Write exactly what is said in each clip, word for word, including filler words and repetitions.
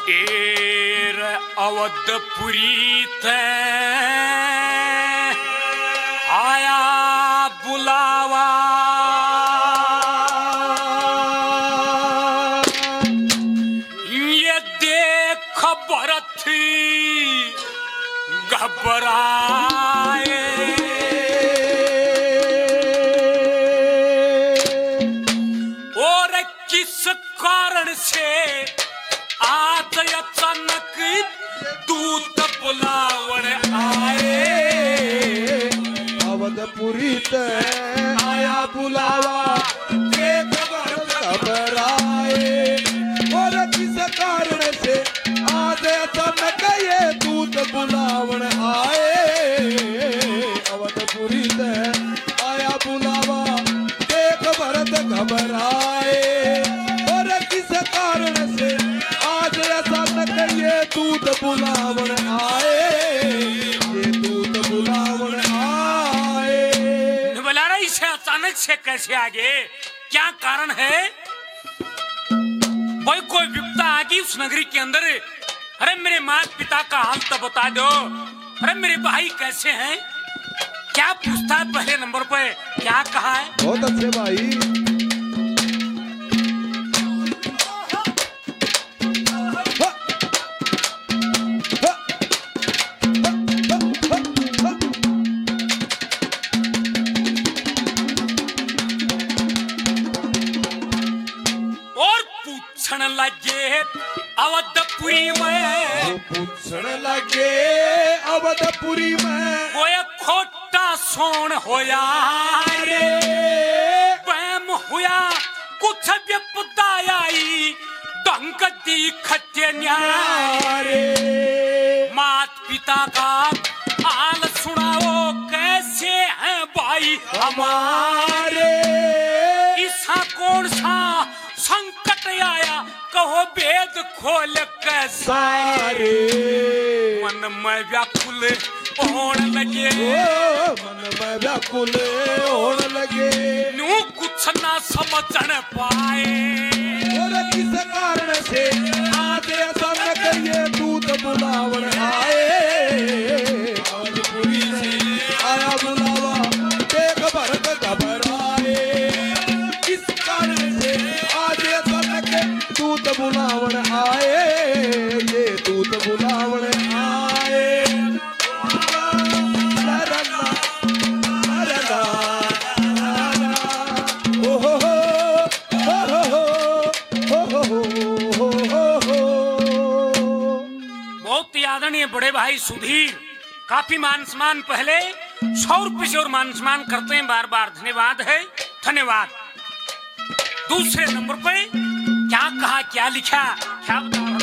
एर अवधपुरी ते आया बुलावा, ये देख भरत घबराए, और किस कारण से आज अचानक दूत बुलावन आए। अवधपुरी ते आया बुलावा, देख भरत घबराए, और किस कारण से आज अचानक ये दूत बुलावन आए। अवधपुरी ते आया बुलावा, देख भरत घबराए, और किस कारण से आज अचानक ये दूत बुलावन आए। ये दूत बुलावन आए। बोला रहा इसे अचानक से कैसे आगे, क्या कारण है? भाई कोई विपदा आ गई उस नगरी के अंदर। अरे मेरे माता पिता का हाल तो बता दो। अरे मेरे भाई कैसे हैं? क्या पूछता है पहले नंबर पे, क्या कहा है? बहुत अच्छे भाई। और पूछने लगे अवधपुरी में, पूछण लगे अवधपुरी में, कोई खोटा सोन होया रे, वहम हुआ कुछ विपदा आई, ढंग दिखते न्यारे। मात पिता का हाल सुनाओ, कैसे हैं भाई हमारे? ऐसा कौन सा संकट आया, कहो वेद खोल के सारे। मन में व्याकुल होने लगे, ओ मन में व्याकुल होने लगे, नू कुछ ना समझन पाए, और किस कारण से आज अचानक ये दूत बुलावन आए। अवधपुरी से आया बुलावा, देख भरत घबराए, किस कारण से आज अचानक दूत बुलावन आए। ये दूत बुलावन आए। आदरणीय बड़े भाई सुधीर काफी मान सम्मान पहले सौ रुपये से और मान सम्मान करते हैं, बार बार धन्यवाद है, धन्यवाद। दूसरे नंबर पे क्या कहा, क्या लिखा, क्या बता रहा?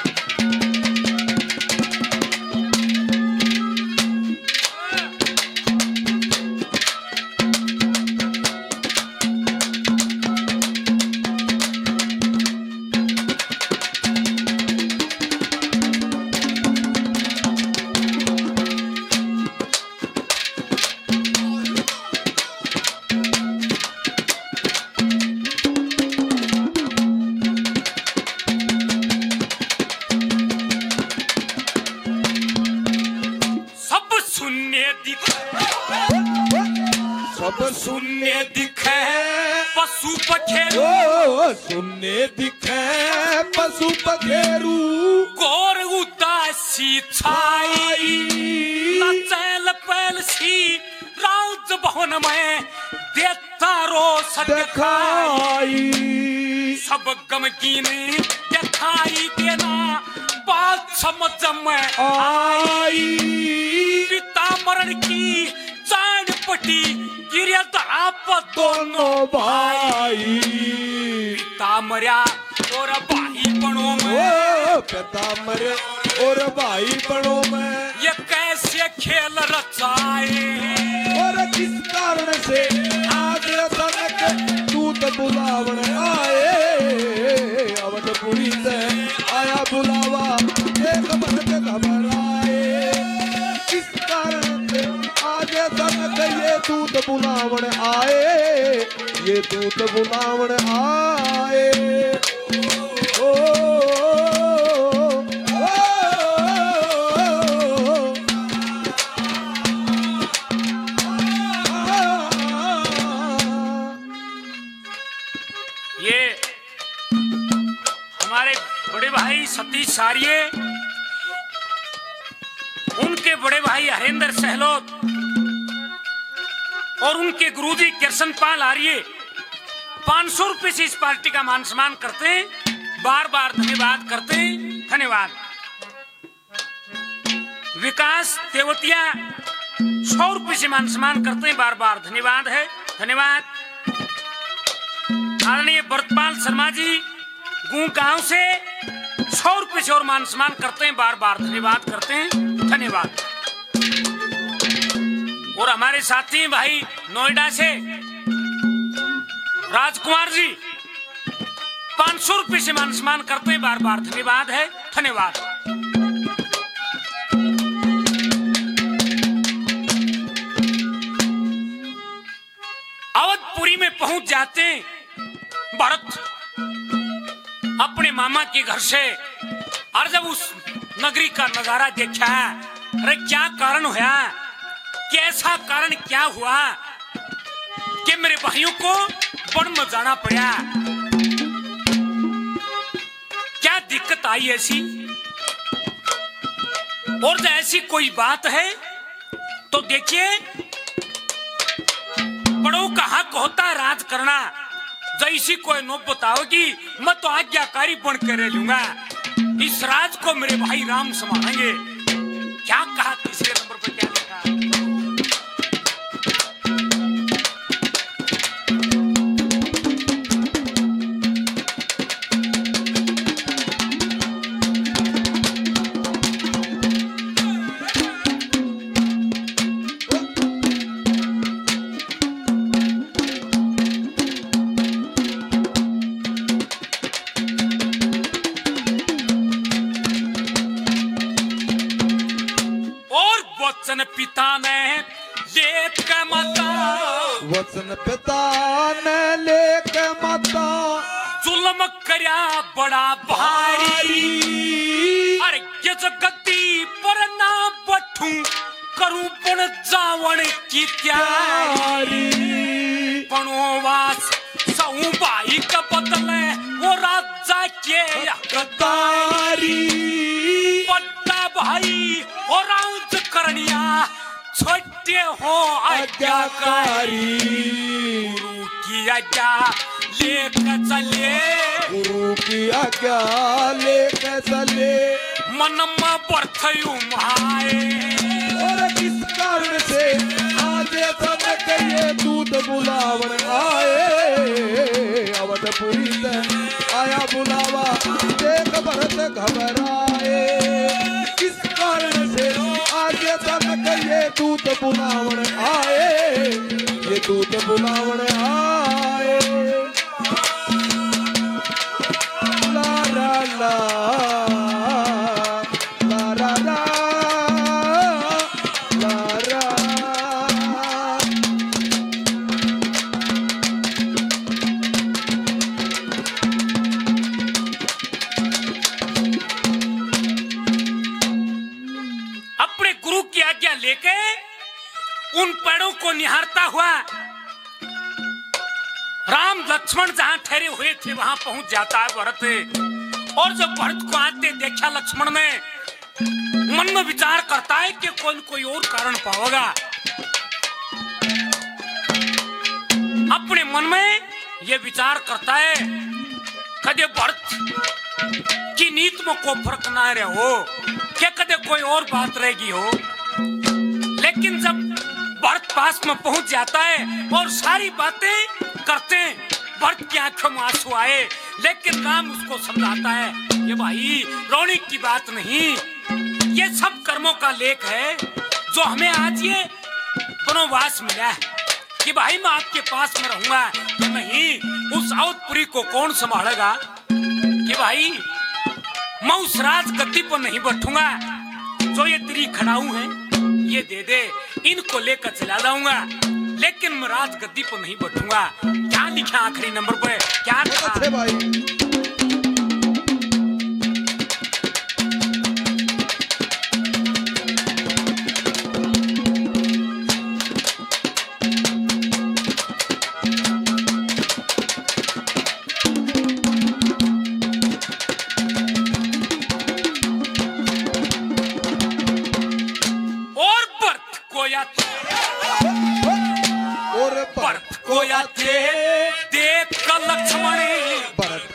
सब सुनने दिखे पशु पखेरू, सुनने दिखे पशु पखेरू, गोर उदासी छाई, चैल पैल सी राज भवन में देता रोष दिखाई। सब गमगीन दिखाई देना बात समझ में आई। पिता मरण की चांद पटी गिरे आप दोनों भाई। पिता मरिया और भाई बनो में, पिता मरे और भाई बनो में, ये कैसे खेल रचाए। और किस कारण से आज अचानक दूत बुलावन आए। अवधपुरी से आया बुलावा, देख भरत घबराए, किस कारण से आज अचानक ये दूत बुलावन आए। ये दूत बुलावन आए। ओ, ओ, ओ, ओ हमारे बड़े भाई सतीश सारिये, उनके बड़े भाई हरेंद्र सहलोत और उनके गुरुजी कृष्ण पाल आर्य पांच सौ रुपए से इस पार्टी का मान सम्मान करते हैं, बार बार धन्यवाद करते हैं। धन्यवाद। विकास तेवतिया सौ रुपए से मान सम्मान करते हैं, बार बार धन्यवाद है। धन्यवाद। आदरणीय व्रतपाल शर्मा जी गू गांव से सौ रुपए से और मान सम्मान करते हैं, बार बार धन्यवाद करते हैं। धन्यवाद। और हमारे साथी भाई नोएडा से राजकुमार जी पांच सौ रुपए से मान सम्मान करते हैं, बार बार धन्यवाद है। धन्यवाद। अवधपुरी में पहुंच जाते हैं भरत अपने मामा के घर से, और जब उस नगरी का नजारा देखा, अरे क्या कारण हुआ, कैसा कारण क्या हुआ कि मेरे भाइयों को वन में जाना पड़ा, क्या दिक्कत आई ऐसी, और जो ऐसी कोई बात है तो देखिए बड़ों का हक होता है राज करना। जैसी कोई नो बताओगी मैं तो आज्ञाकारी बन कर लूंगा, इस राज को मेरे भाई राम संभालेंगे। क्या कहा तीसरे नंबर पर, क्या लिखा? वचन पिता ने लेक माता, वचन पिता ने लेक माता, जुल्म करया बड़ा भारी, अरे ये गद्दी पर ना बैठूं, करूं पण जावण की तैयारी, पणोवास सऊ भाई का बदले वो राजा के गद्दारी, बड़ा भाई और राज करनिया छोटे हो आज्ञाकारी, गुरु की आज्ञा लेकर चले, गुरु की आज्ञा लेकर चले, मन में बरथयु माए, और किस कारण से आज तक ये दूत बुलावन आए, अवधपुरी से आया बुलावा देख भरत घबराए, किस कारण से आज तक ये दूत बुलावन आए, ये दूत बुलावन आए, ला ला ला ला ला ला ला ला। अपने गुरु की आज्ञा लेके उन पेड़ों को निहारता हुआ राम लक्ष्मण जहां ठहरे हुए थे वहां पहुंच जाता है भरत, और जब भरत को आते देखा लक्ष्मण ने, मन में विचार करता है कि कोई कोई और कारण पाओगा, अपने मन में ये विचार करता है कदे भरत की नीत में कोई फर्क ना रहे हो, क्या कदे कोई और बात रहेगी हो। लेकिन जब भरत पास में पहुंच जाता है और सारी बातें करते हैं, भरत की आंखों में आंसू आए, लेकिन राम उसको समझाता है कि भाई रोने की बात नहीं, ये सब कर्मों का लेख है जो हमें आज ये वनवास मिला है, कि भाई मैं आपके पास में रहूंगा या नहीं, उस अवधपुरी को कौन संभालेगा, कि भाई मैं उस राज गद्दी पर नहीं बैठूंगा, जो ये तेरी खड़ाऊ है ये दे दे, इनको लेकर चला जाऊंगा, लेकिन मैं राज गद्दी पर नहीं बैठूंगा। क्या लिखा आखिरी नंबर पे, क्या अच्छे भाई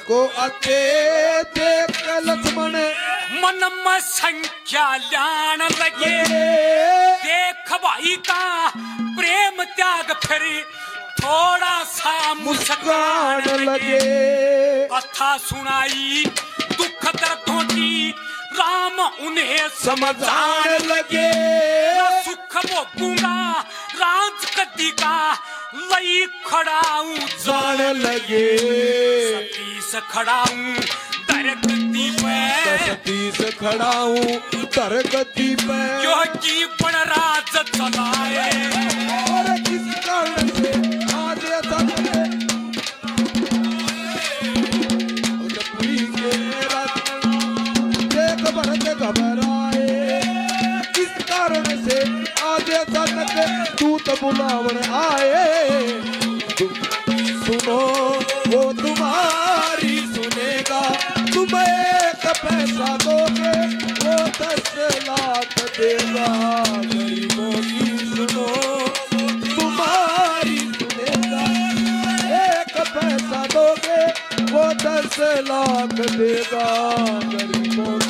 को अच्छे देख लक्ष्मण मन में संख्या लान लगे देख भाई का प्रेम त्याग फिर थोड़ा सा मुस्कान लगे कथा सुनाई दुख दर्दों की राम उन्हें समझान लगे सुख भोगूंगा राज गद्दी का लई खड़ाऊं जान लगे सती से खड़ाऊं दर गद्दी पे सती से खड़ा हूँ दर गद्दी पे जो जीवन राज चलाए और किस कारण से आज ऐसा लगे जबरी के रात देख भरत घबराए किस कारण से आज ऐसा लगे दूत बुलावन आए सुनो वो तुम्हारी सुनेगा तुम एक पैसा दोगे वो दस लाख देगा गरीबों की सुनो तुम्हारी सुनेगा एक पैसा दोगे वो दस लाख देगा गरीबों